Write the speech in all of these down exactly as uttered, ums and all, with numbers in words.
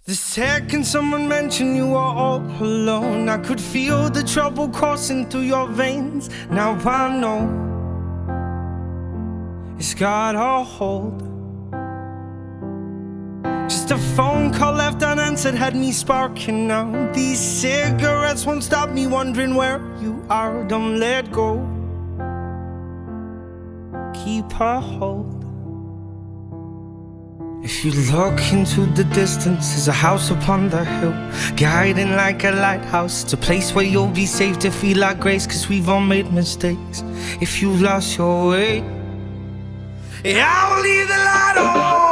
The second someone mentioned you were all alone, I could feel the trouble coursing through your veins. Now I know it's got a hold. Just a phone call left unanswered had me sparking now. These cigarettes won't stop me wondering where you are. Don't let go, keep a hold. If you look into the distance, there's a house upon the hill, guiding like a lighthouse. It's a place where you'll be safe to feel our grace, cause we've all made mistakes. If you've lost your way, yeah, I will leave the light on.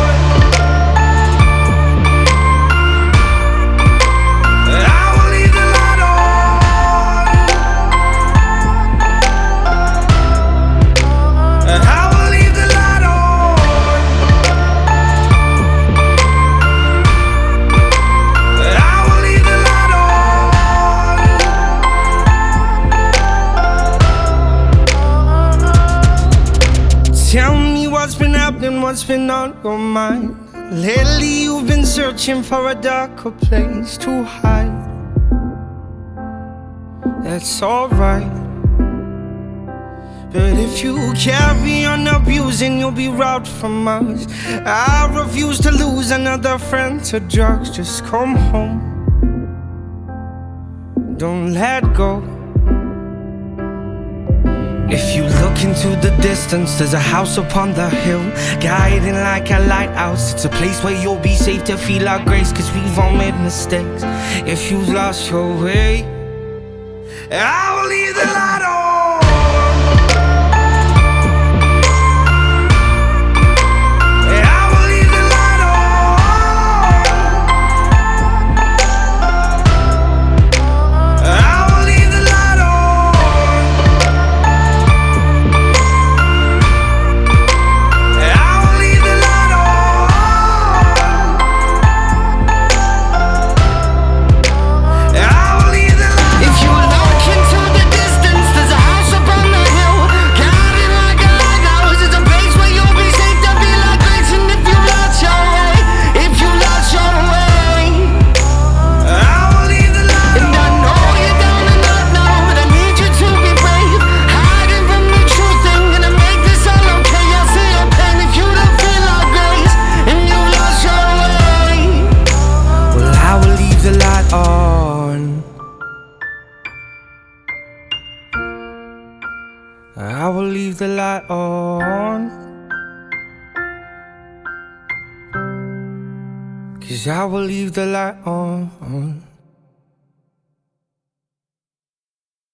Tell me what's been happening, what's been on your mind. Lately you've been searching for a darker place to hide. That's alright, but if you carry on abusing, you'll be robbed from us. I refuse to lose another friend to drugs. Just come home, don't let go. If you look into the distance, there's a house upon the hill, guiding like a lighthouse. It's a place where you'll be safe to feel our grace, cause we've all made mistakes. If you've lost your way, I will leave the light on. I will leave the light on, cause I will leave the light on.